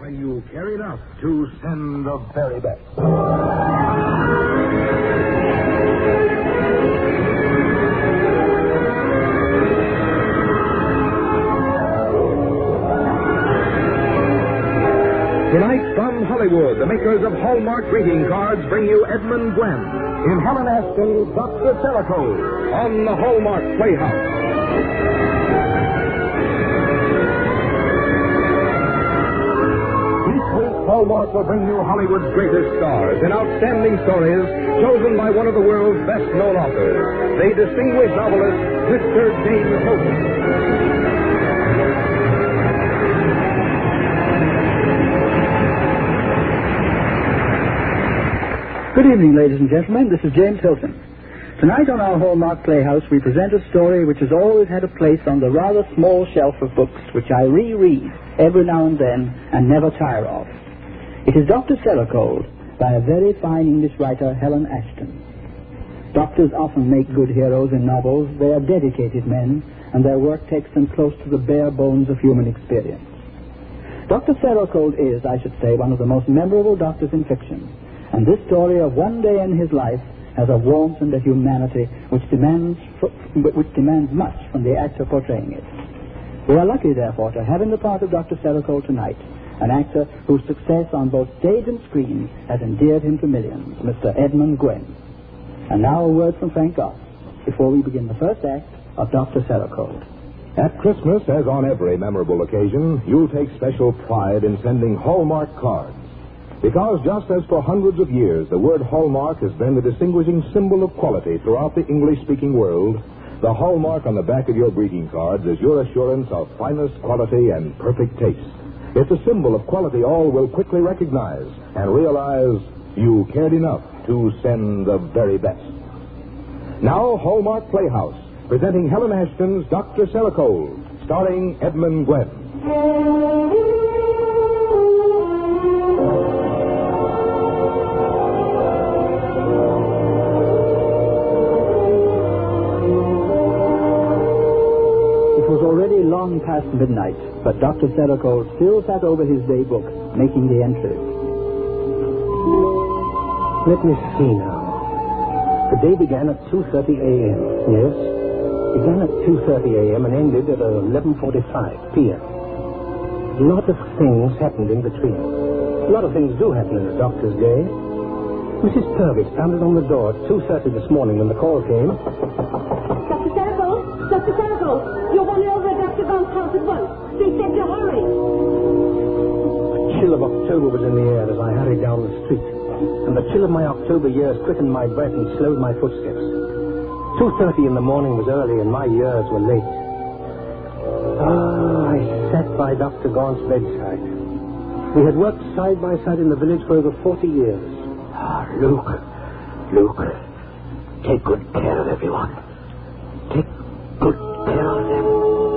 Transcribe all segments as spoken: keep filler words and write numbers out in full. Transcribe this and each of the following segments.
when you care enough to send the very best. Tonight from Hollywood, the makers of Hallmark greeting cards bring you Edmund Gwenn in Helen Aston's Doctor Sericold on the Hallmark Playhouse. Each week, Hallmark will bring you Hollywood's greatest stars in outstanding stories chosen by one of the world's best-known authors, the distinguished novelist, Mister James Hilton. Good evening, ladies and gentlemen. This is James Hilton. Tonight on our Hallmark Playhouse, we present a story which has always had a place on the rather small shelf of books which I reread every now and then and never tire of. It is Doctor Sericold by a very fine English writer, Helen Ashton. Doctors often make good heroes in novels. They are dedicated men, and their work takes them close to the bare bones of human experience. Doctor Sericold is, I should say, one of the most memorable doctors in fiction. And this story of one day in his life has a warmth and a humanity which demands which demands much from the actor portraying it. We are lucky, therefore, to have in the part of Doctor Sericold tonight an actor whose success on both stage and screen has endeared him to millions, Mister Edmund Gwenn. And now a word from Frank Goss before we begin the first act of Doctor Sericold. At Christmas, as on every memorable occasion, you'll take special pride in sending Hallmark cards. Because just as for hundreds of years the word Hallmark has been the distinguishing symbol of quality throughout the English-speaking world, the Hallmark on the back of your greeting cards is your assurance of finest quality and perfect taste. It's a symbol of quality all will quickly recognize and realize you cared enough to send the very best. Now, Hallmark Playhouse, presenting Helen Ashton's Doctor Sericold, starring Edmund Gwenn. Long past midnight, but Doctor Sericold still sat over his day book, making the entries. Let me see now. The day began at two thirty a.m. Yes, began at two thirty a.m. and ended at eleven forty-five p.m. A lot of things happened in between. A lot of things do happen in a doctor's day. Missus Purvis pounded on the door at two thirty this morning when the call came. Doctor Sericold? Doctor Sericold, you're one over at Doctor Gone's house at once. They said to hurry. The chill of October was in the air as I hurried down the street, and the chill of my October years quickened my breath and slowed my footsteps. two thirty in the morning was early, and my years were late. Ah, I sat by Doctor Gaunt's bedside. We had worked side by side in the village for over forty years. Ah, Luke, Luke, take good care of everyone. Take good care of them.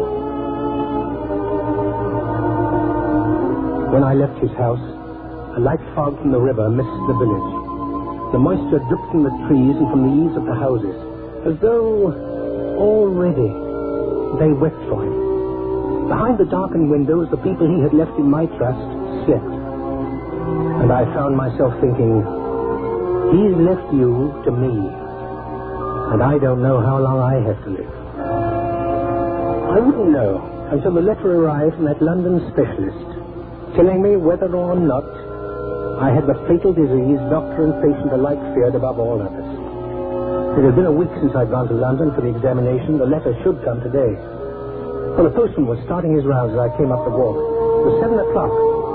When I left his house, a light fog from the river misted the village. The moisture dripped from the trees and from the eaves of the houses, as though already they wept for him. Behind the darkened windows, the people he had left in my trust slept. And I found myself thinking, he's left you to me, and I don't know how long I have to live. I wouldn't know until the letter arrived from that London specialist, telling me whether or not I had the fatal disease doctor and patient alike feared above all others. It had been a week since I'd gone to London for the examination. The letter should come today. Well, the postman was starting his rounds as I came up the walk. It was seven o'clock.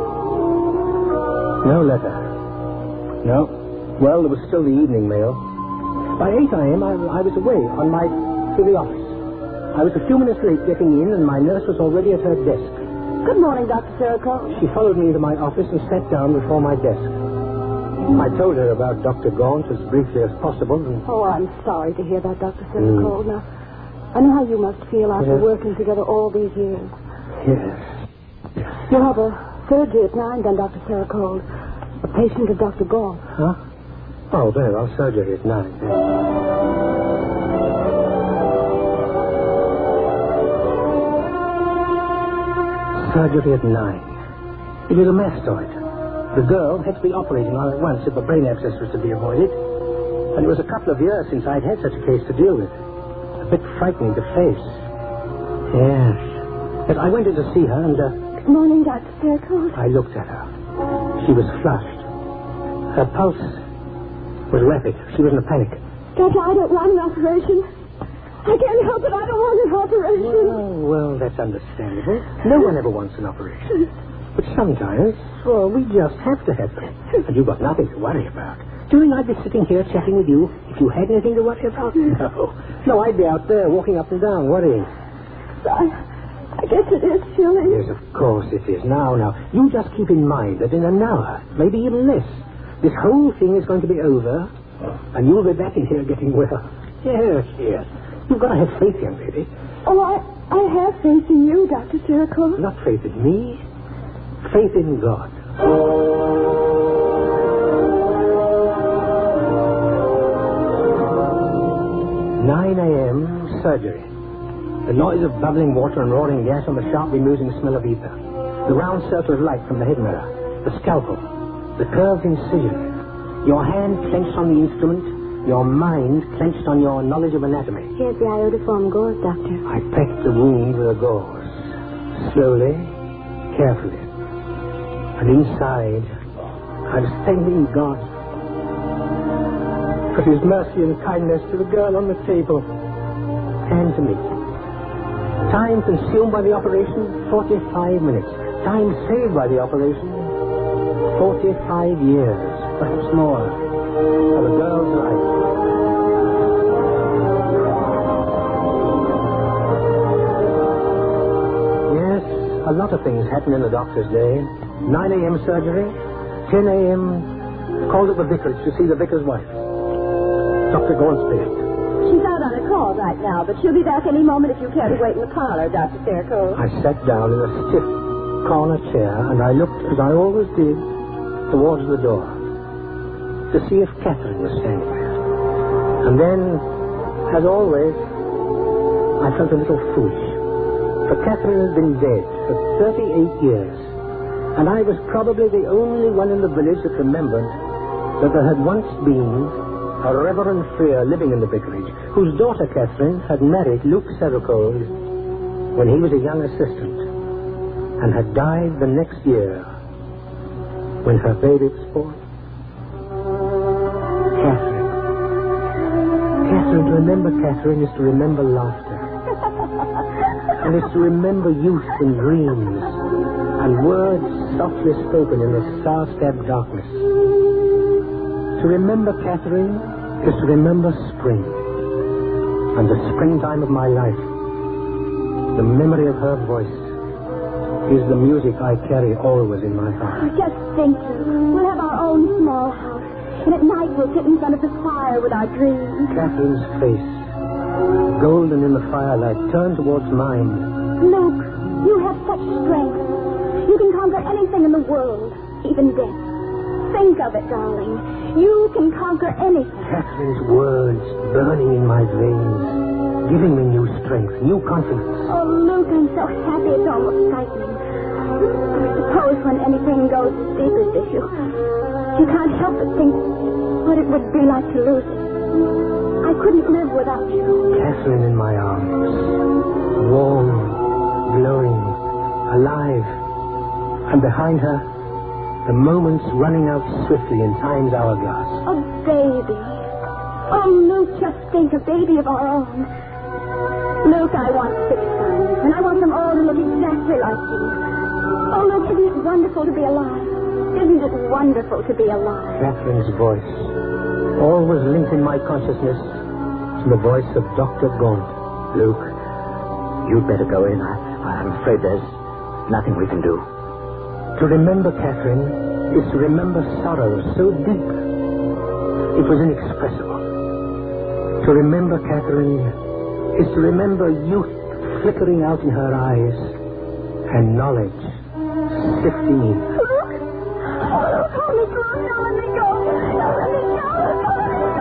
No letter. No. Well, there was still the evening mail. By eight a.m., I, I was away on my to the office. I was a few minutes late getting in, and my nurse was already at her desk. Good morning, Doctor Sericold. She followed me into my office and sat down before my desk. I told her about Doctor Gaunt as briefly as possible. And... Oh, I'm sorry to hear that, Doctor Sericold. Mm. Now, I know how you must feel after yes. working together all these years. Yes. You'll have a surgery at nine, then, Doctor Sericold. A patient of Doctor Gaunt. Huh? Oh, very well. Surgery at nine. Surgery at nine. It was a mastoid. The girl had to be operated on at once if a brain abscess was to be avoided. And it was a couple of years since I'd had such a case to deal with. A bit frightening to face. Yes. But I went in to see her and... Uh, Good morning, Doctor Faircourt. I looked at her. She was flushed. Her pulse was rapid. She was in a panic. Doctor, I don't want an operation. I can't help it. I don't want an operation. Oh, well, that's understandable. No one ever wants an operation. But sometimes, well, we just have to have them. And you've got nothing to worry about. Do you think I'd be sitting here chatting with you if you had anything to worry about? No. No, I'd be out there walking up and down worrying. I, I guess it is, Shirley. Yes, of course it is. Now, now, you just keep in mind that in an hour, maybe even less, this whole thing is going to be over, and you'll be back in here getting well. Yes, yes. You've got to have faith, young lady. Oh, I, I have faith in you, Doctor Faircourt. Not faith in me. Faith in God. nine a.m. surgery. The noise of bubbling water and roaring gas and the sharp bemusing smell of ether. The round circle of light from the head mirror. The scalpel. The curved incision. Your hand clenched on the instrument. Your mind clenched on your knowledge of anatomy. Here's the iodoform gauze, Doctor. I packed the wound with a gauze. Slowly, carefully. And inside, I was thanking God for his mercy and kindness to the girl on the table and to me. Time consumed by the operation, forty-five minutes. Time saved by the operation, forty-five years, perhaps more, of a girl's life. Yes, a lot of things happen in the doctor's day. nine a.m. surgery, ten a.m. called at the vicarage to see the vicar's wife, Doctor Gornsby. She's out on a call right now, but she'll be back any moment if you care to wait in the parlor, Doctor Faircourt. I sat down in a stiff corner chair, and I looked, as I always did, towards the door to see if Catherine was standing there. And then, as always, I felt a little foolish. For Catherine had been dead for thirty-eight years, and I was probably the only one in the village that remembered that there had once been a Reverend Freer living in the vicarage, whose daughter Catherine had married Luke Serricold when he was a young assistant, and had died the next year when her baby was born. Catherine. Catherine, to remember Catherine is to remember laughter. And is to remember youth and dreams and words softly spoken in the star-stabbed darkness. To remember Catherine is to remember spring and the springtime of my life. The memory of her voice is the music I carry always in my heart. Oh, just think, we'll have our own small house, and at night we'll sit in front of the fire with our dreams. Catherine's face, golden in the firelight, turned towards mine. Luke, you have such strength. You can conquer anything in the world, even death. Think of it, darling. You can conquer anything. Catherine's words burning in my veins, giving me new strength, new confidence. Oh, Luke, I'm so happy it's almost frightening. I suppose when anything goes as deep as this, you, you can't help but think what it would be like to lose it. I couldn't live without you. Catherine in my arms, warm, glowing, alive. And behind her, the moments running out swiftly in time's hourglass. A baby. Oh, Luke, just think, a baby of our own. Luke, I want six sons, and I want them all to look exactly like you. Oh, Luke, isn't it wonderful to be alive? Isn't it wonderful to be alive? Catherine's voice, always linked in my consciousness to the voice of Doctor Gaunt. Luke, you'd better go in. I, I'm afraid there's nothing we can do. To remember Catherine is to remember sorrow so deep it was inexpressible. To remember Catherine is to remember youth flickering out in her eyes and knowledge sifting in. Luke! Oh, Luke, hold me close. Don't let me go. Don't let me go. Don't let me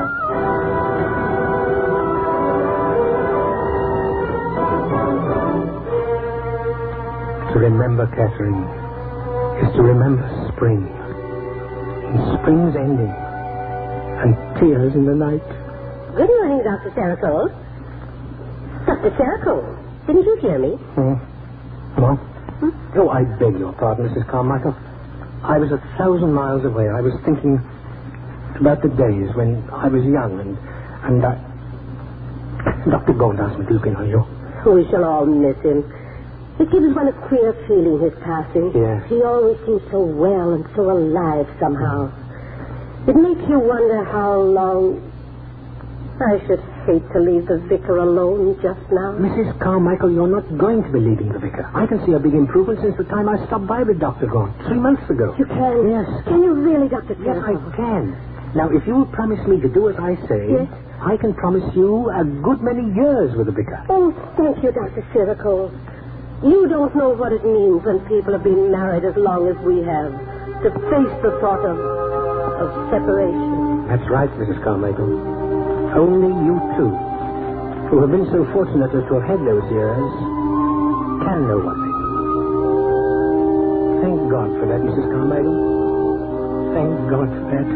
go. To remember Catherine is to remember spring. And spring's ending. And tears in the night. Good morning, Doctor Seracole. Doctor Seracole, didn't you hear me? Hmm. What? Hmm? Oh, I beg your pardon, Missus Carmichael. I was a thousand miles away. I was thinking about the days when I was young and... and I... Doctor Gold asked me to look in on you. We shall all miss him. It gives one a queer feeling, his passing. Yes. He always seems so well and so alive somehow. It makes you wonder how long... I should hate to leave the vicar alone just now. Missus Carmichael, you're not going to be leaving the vicar. I can see a big improvement since the time I stopped by with Doctor Gaunt, three months ago. You can? Yes. Can you really, Doctor Yes, I Seracole? can. Now, if you'll promise me to do as I say, Yes. I can promise you a good many years with the vicar. Oh, thank you, Doctor Seracole. You don't know what it means when people have been married as long as we have, to face the thought of, of separation. That's right, Missus Carmichael. Only you two, who have been so fortunate as to have had those years, can know what they mean. Thank God for that, Missus Carmichael. Thank God for that.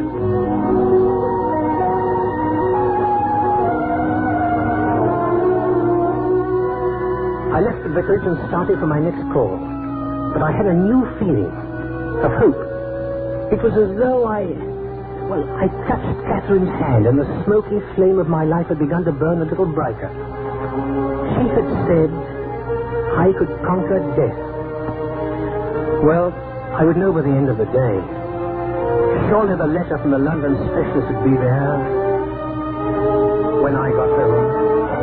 I left the vicarage and started for my next call. But I had a new feeling of hope. It was as though I... Well, I touched Catherine's hand, and the smoky flame of my life had begun to burn a little brighter. She had said I could conquer death. Well, I would know by the end of the day. Surely the letter from the London specialist would be there when I got home.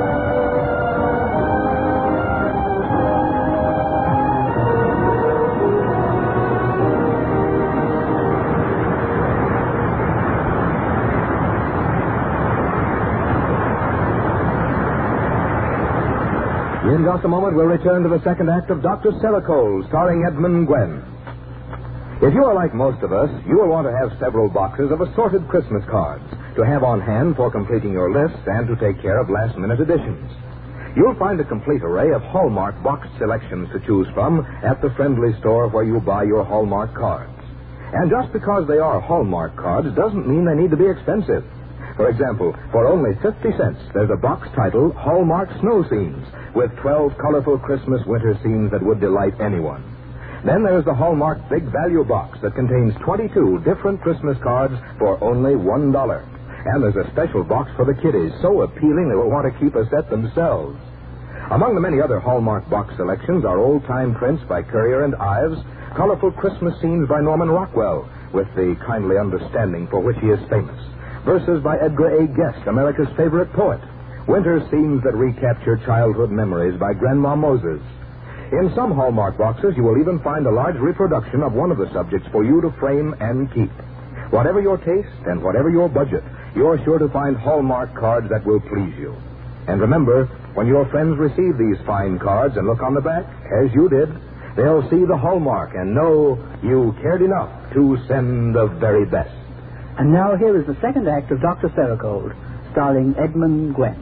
In just a moment, we'll return to the second act of Doctor Seracole, starring Edmund Gwen. If you are like most of us, you will want to have several boxes of assorted Christmas cards to have on hand for completing your list and to take care of last-minute additions. You'll find a complete array of Hallmark box selections to choose from at the friendly store where you buy your Hallmark cards. And just because they are Hallmark cards doesn't mean they need to be expensive. For example, for only fifty cents, there's a box titled Hallmark Snow Scenes with twelve colorful Christmas winter scenes that would delight anyone. Then there's the Hallmark Big Value Box that contains twenty-two different Christmas cards for only one dollar. And there's a special box for the kiddies, so appealing they will want to keep a set themselves. Among the many other Hallmark box selections are old-time prints by Currier and Ives, colorful Christmas scenes by Norman Rockwell, with the kindly understanding for which he is famous, verses by Edgar A. Guest, America's favorite poet, winter scenes that recapture childhood memories by Grandma Moses. In some Hallmark boxes, you will even find a large reproduction of one of the subjects for you to frame and keep. Whatever your taste and whatever your budget, you're sure to find Hallmark cards that will please you. And remember, when your friends receive these fine cards and look on the back, as you did, they'll see the Hallmark and know you cared enough to send the very best. And now here is the second act of Doctor Seracole, starring Edmund Gwen.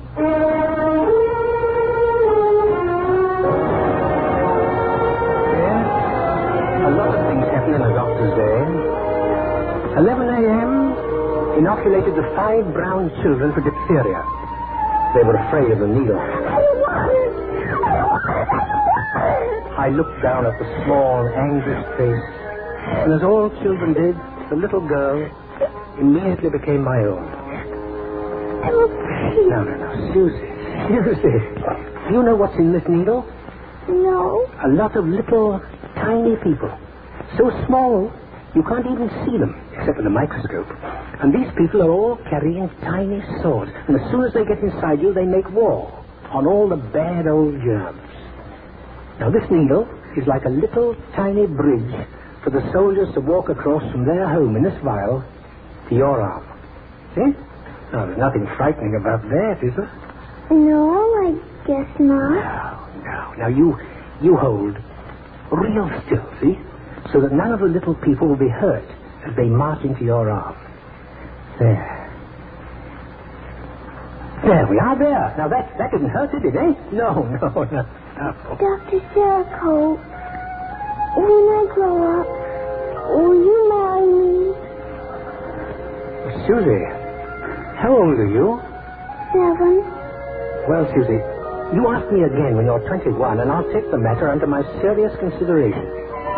Yes, a lot of things happen in a doctor's day. eleven a.m. inoculated the five brown children for diphtheria. They were afraid of the needle. I looked down at the small, anxious face, and as all children did, the little girl immediately became my own. No, no, no, Susie, Susie. Do you know what's in this needle? No. A lot of little, tiny people. So small, you can't even see them, except with a microscope. And these people are all carrying tiny swords. And as soon as they get inside you, they make war on all the bad old germs. Now, this needle is like a little, tiny bridge for the soldiers to walk across from their home in this vial to your arm. See? Now, there's nothing frightening about that, is there? No, I guess not. No, no. Now, you, you hold real still, see? So that none of the little people will be hurt as they march into your arm. There. There we are, there. Now, that, that didn't hurt, did it, eh? No, no, no, no. Doctor Seracole, when I grow up, Will you marry me? Susie, how old are you? Seven. Well, Susie, you ask me again when you're twenty-one, and I'll take the matter under my serious consideration.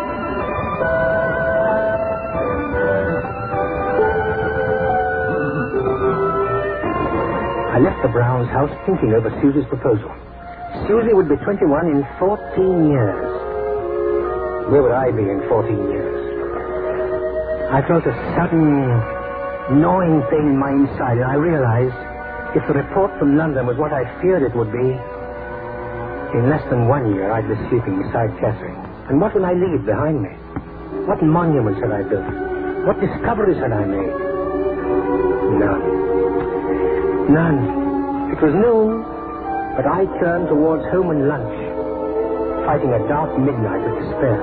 I left the Browns' house thinking over Susie's proposal. Susie would be twenty-one in fourteen years. Where would I be in fourteen years? I felt a sudden gnawing pain in my inside, and I realized if the report from London was what I feared it would be, in less than one year I'd be sleeping beside Catherine. And what will I leave behind me? What monuments had I built? What discoveries had I made? None. None. It was noon, but I turned towards home and lunch, fighting a dark midnight of despair.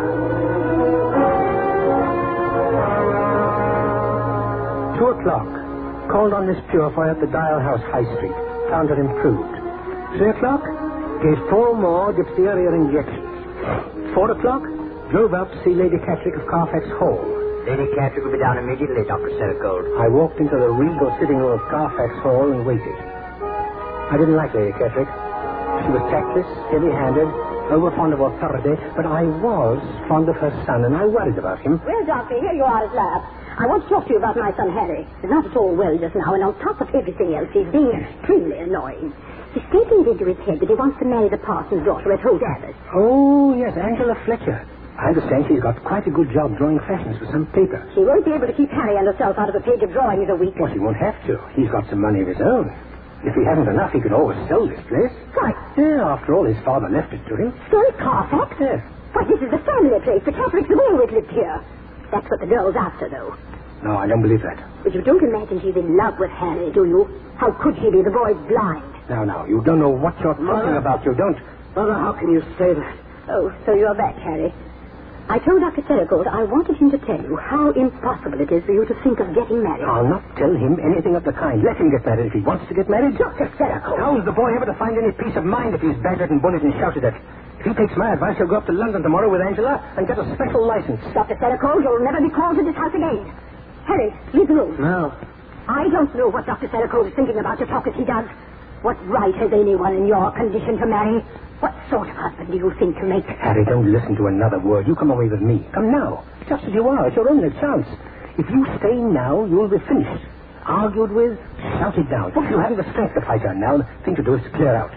Two o'clock. Called on Miss Purefoy at the Dial House, High Street. Found her improved. Three o'clock. Gave four more diphtheria injections. Four o'clock. Drove up to see Lady Catterick of Carfax Hall. Lady Catterick will be down immediately, Doctor Settercold. I walked into the regal sitting room of Carfax Hall and waited. I didn't like Lady Catterick. She was tactless, heavy-handed, over-fond of authority, but I was fond of her son, and I worried about him. Well, Doctor, here you are at last. I want to talk to you about my son, Harry. He's not at all well just now, and on top of everything else, he's being extremely annoying. He's taking it into his head that he wants to marry the parson's daughter at Holt Abbott. Oh, yes, Angela Fletcher. I understand she's got quite a good job drawing fashions for some paper. She won't be able to keep Harry and herself out of a page of drawings a week. Well, she won't have to. He's got some money of his own. If he hasn't enough, he could always sell this place. Right. Yeah, after all, his father left it to him. Still Carfax? Yes. Why, this is the family place. The Cathericks have always lived here. That's what the girl's after, though. No, I don't believe that. But you don't imagine she's in love with Harry, do you? How could she be? The boy's blind. Now, now, you don't know what you're talking Mother. about. You don't. Mother, how can you say that? Oh, so you're back, Harry. I told Doctor Settercold I wanted him to tell you how impossible it is for you to think of getting married. I'll not tell him anything of the kind. Let him get married if he wants to get married. Doctor Settercold. How's the boy ever to find any peace of mind if he's battered and bullied and shouted at? If he takes my advice, he'll go up to London tomorrow with Angela and get a special license. Doctor Settercold, you'll never be called to this house again. Harry, leave the room. No. I don't know what Doctor Settercold is thinking about to talk as he does. What right has anyone in your condition to marry? What sort of husband do you think you make? Harry, don't listen to another word. You come away with me. Come now. Just as you are. It's your only chance. If you stay now, you'll be finished. Argued with, shouted down. You haven't the strength to fight her now. The thing to do is to clear out.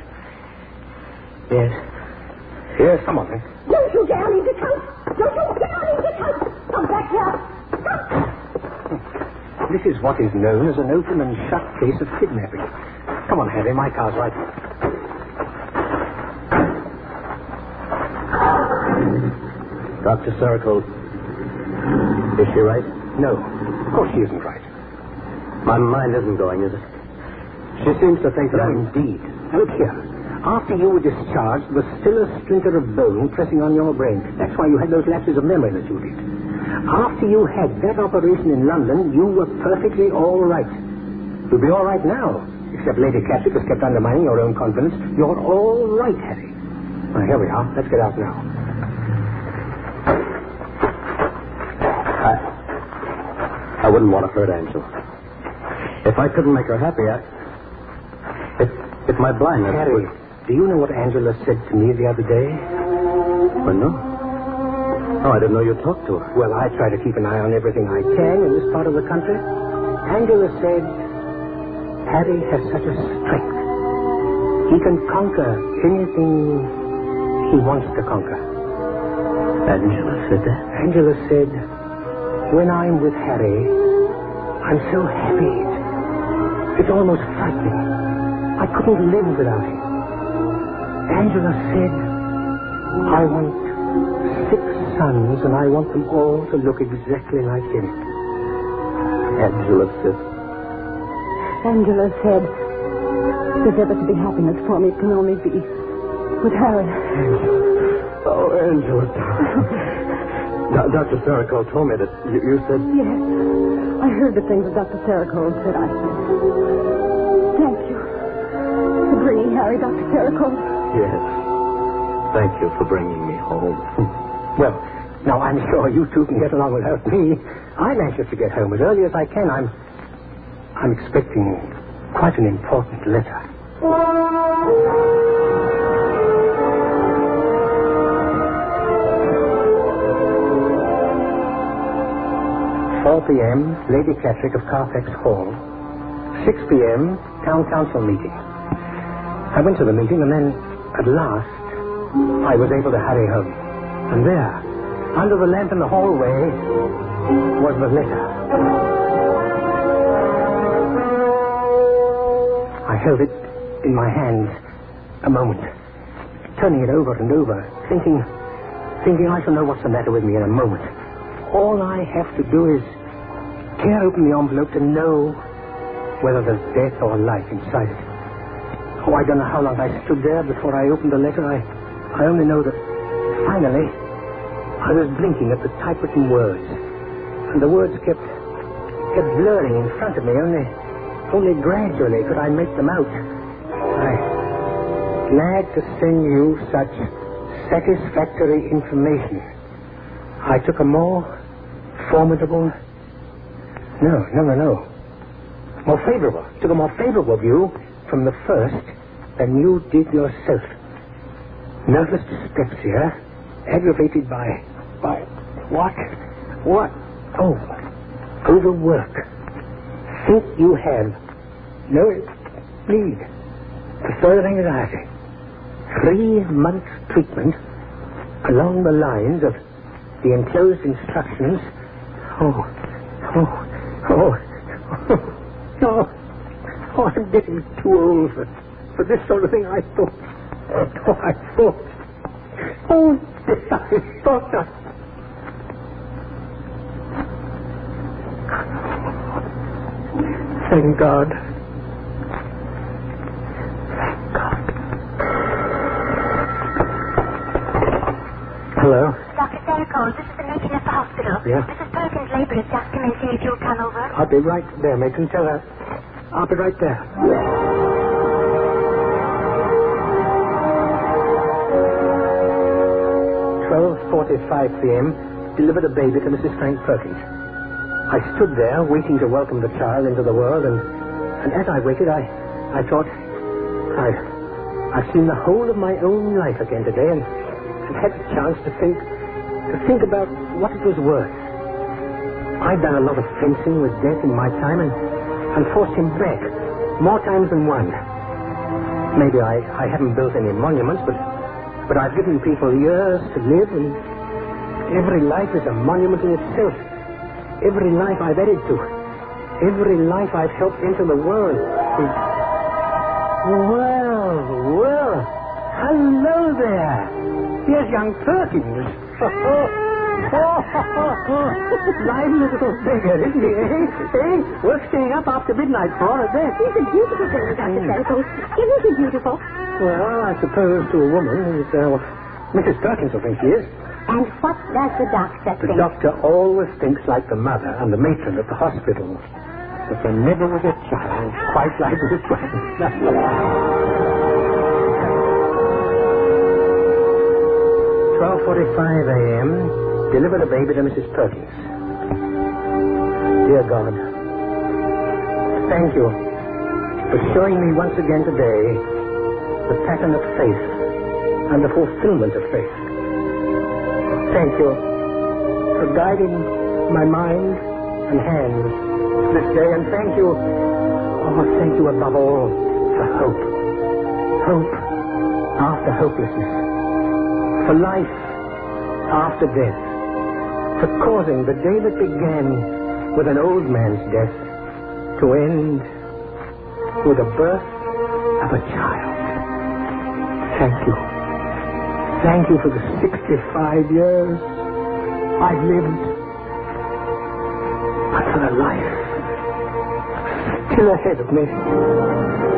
Yes. Yes, come on, then. Don't you dare leave this house! Don't you dare leave this house! Come back here! This is what is known as an open and shut case of kidnapping. Come on, Harry. My car's right. Doctor Settercold, is she right? No, of course she isn't right. My mind isn't going, is it? She seems to think that No, I'm... indeed. Look here. After you were discharged, there was still a splinter of bone pressing on your brain. That's why you had those lapses of memory that you did. After you had that operation in London, you were perfectly all right. You'll be all right now, except Lady Catterick has kept undermining your own confidence. You're all right, Harry. Well, here we are. Let's get out now. I wouldn't want to hurt Angela. If I couldn't make her happy, I... If, if my blindness... Harry, would... do you know what Angela said to me the other day? Well, no. Oh, I didn't know you talked to her. Well, I try to keep an eye on everything I can in this part of the country. Angela said, Harry has such a strength. He can conquer anything he wants to conquer. Angela said that? Angela said, when I'm with Harry, I'm so happy. It's almost frightening. I couldn't live without him. Angela said, I want six sons, and I want them all to look exactly like him. Angela said... Angela said, if ever to be happiness for me, it can only be with Harry. Oh, Angela. Do- Doctor Settercold told me that you, you said... Yes. I heard the things that Doctor Settercold said. I said, thank you for bringing Harry, Doctor Settercold. Yes. Thank you for bringing me home. Well, Now, I'm sure you two can get along without me. I'm anxious to get home as early as I can. I'm... I'm expecting quite an important letter. four p.m., Lady Catterick of Carfax Hall. six p.m., Town Council meeting. I went to the meeting and then, at last, I was able to hurry home. And there, under the lamp in the hallway, was the letter. I held it in my hands a moment, turning it over and over, thinking, thinking I shall know what's the matter with me in a moment. All I have to do is tear open the envelope to know whether there's death or life inside it. Oh, I don't know how long I stood there before I opened the letter. I, I only know that finally I was blinking at the typewritten words, and the words kept kept blurring in front of me. Only, only gradually could I make them out. I'm glad to send you such satisfactory information. I took a more formidable... No, no, no, no. More favorable. Took a more favorable view from the first than you did yourself. Nervous dyspepsia, aggravated by... by... what? What? Oh, overwork. Think you have no need for further anxiety. Three months treatment along the lines of the enclosed instructions. Oh, oh, oh, oh, oh, oh, I'm getting too old for, for this sort of thing. I thought, oh, I thought, oh, I thought that. Thank God. Thank God. Hello? Doctor Saracos, this is the matron at the hospital. Yeah? Missus Perkins' labor has just come in, see if you'll come over. I'll be right there, matron. Tell her. I'll be right there. twelve forty-five p.m. Delivered a baby to Missus Frank Perkins. I stood there waiting to welcome the child into the world, and, and as I waited, I, I thought, I've, I've seen the whole of my own life again today, and, and had a chance to think, to think about what it was worth. I've done a lot of fencing with death in my time, and, and forced him back, more times than one. Maybe I, I haven't built any monuments, but, but I've given people years to live, and every life is a monument in itself. Every life I've added to. Every life I've helped into the world. Well, well. Hello there. Here's young Perkins. Lively little beggar, isn't he, eh? Eh? Worth staying up after midnight for, I bet. He's a beautiful girl, Doctor Saracos. Isn't he beautiful? Well, I suppose to a woman, it's, uh, Missus Perkins will think she is. And what does the doctor The think? doctor always thinks like the mother and the matron at the hospital. But there never was a child quite like this one. twelve forty-five a.m. Delivered a baby to Missus Perkins. Dear God, thank you for showing me once again today the pattern of faith and the fulfillment of faith. Thank you for guiding my mind and hands this day, and thank you, oh, thank you above all for hope. Hope after hopelessness. For life after death. For causing the day that began with an old man's death to end with the birth of a child. Thank you. Thank you for the sixty-five years I've lived, but for the life still ahead of me.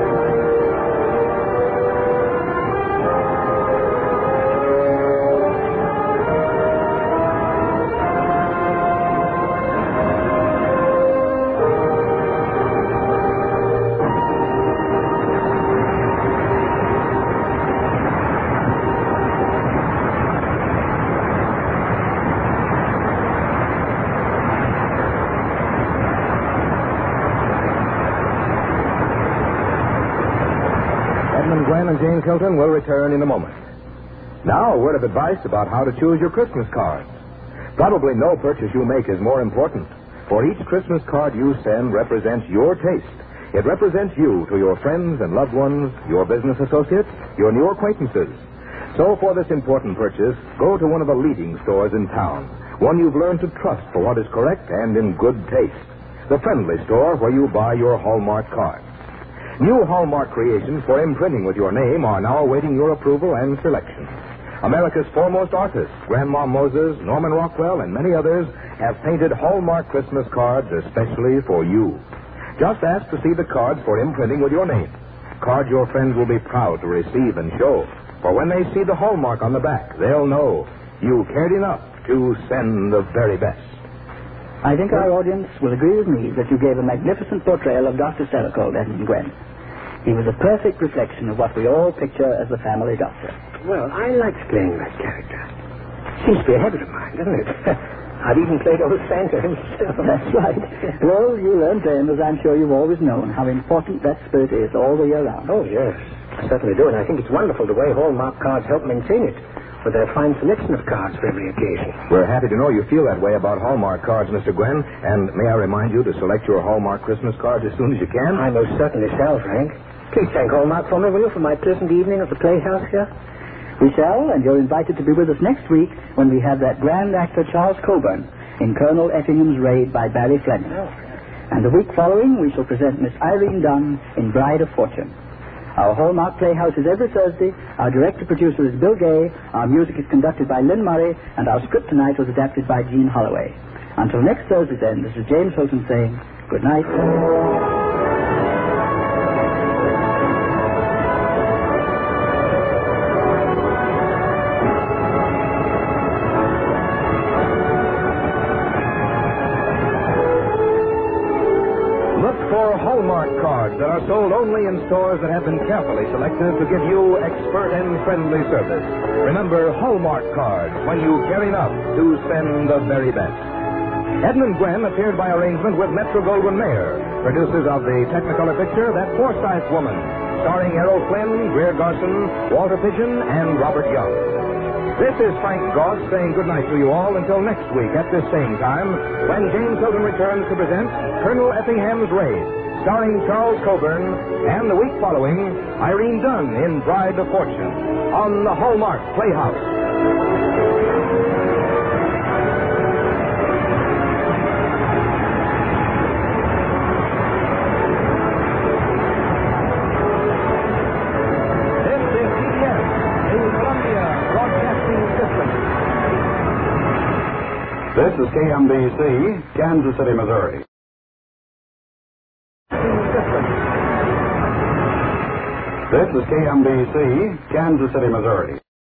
Gwen and James Hilton will return in a moment. Now, a word of advice about how to choose your Christmas cards. Probably no purchase you make is more important, for each Christmas card you send represents your taste. It represents you to your friends and loved ones, your business associates, your new acquaintances. So for this important purchase, go to one of the leading stores in town, one you've learned to trust for what is correct and in good taste. The Friendly Store, where you buy your Hallmark cards. New Hallmark creations for imprinting with your name are now awaiting your approval and selection. America's foremost artists, Grandma Moses, Norman Rockwell, and many others, have painted Hallmark Christmas cards especially for you. Just ask to see the cards for imprinting with your name. Cards your friends will be proud to receive and show. For when they see the Hallmark on the back, they'll know you cared enough to send the very best. I think our audience will agree with me that you gave a magnificent portrayal of Doctor Sericold, Edmund Gwen. He was a perfect reflection of what we all picture as the family doctor. Well, I liked playing that character. Seems to be a habit of mine, doesn't it? I've even played old Santa himself. That's right. Well, you learned then, as I'm sure you've always known, how important that spirit is all the year round. Oh, yes. I certainly do, and I think it's wonderful the way Hallmark cards help maintain it, with their fine selection of cards for every occasion. We're happy to know you feel that way about Hallmark cards, Mister Gwen, and may I remind you to select your Hallmark Christmas cards as soon as you can? I most certainly shall, Frank. Please thank Hallmark for me, will you, for my pleasant evening at the Playhouse here? We shall, and you're invited to be with us next week when we have that grand actor Charles Coburn in Colonel Effingham's Raid by Barry Fleming. Oh. And the week following, we shall present Miss Irene Dunn in Bride of Fortune. Our Hallmark Playhouse is every Thursday. Our director-producer is Bill Gay. Our music is conducted by Lynn Murray. And our script tonight was adapted by Gene Holloway. Until next Thursday, then, this is James Hilton saying good night. Hallmark cards that are sold only in stores that have been carefully selected to give you expert and friendly service. Remember Hallmark cards when you care enough to send the very best. Edmund Gwen appeared by arrangement with Metro-Goldwyn-Mayer, producers of the Technicolor picture That Forsyth Woman, starring Errol Flynn, Greer Garson, Walter Pigeon, and Robert Young. This is Frank Goss saying goodnight to you all until next week at this same time when James Hilton returns to present Colonel Effingham's Raid, starring Charles Coburn, and the week following, Irene Dunn in Bride of Fortune on the Hallmark Playhouse. This is K M B C, Kansas City, Missouri. This is K M B C, Kansas City, Missouri.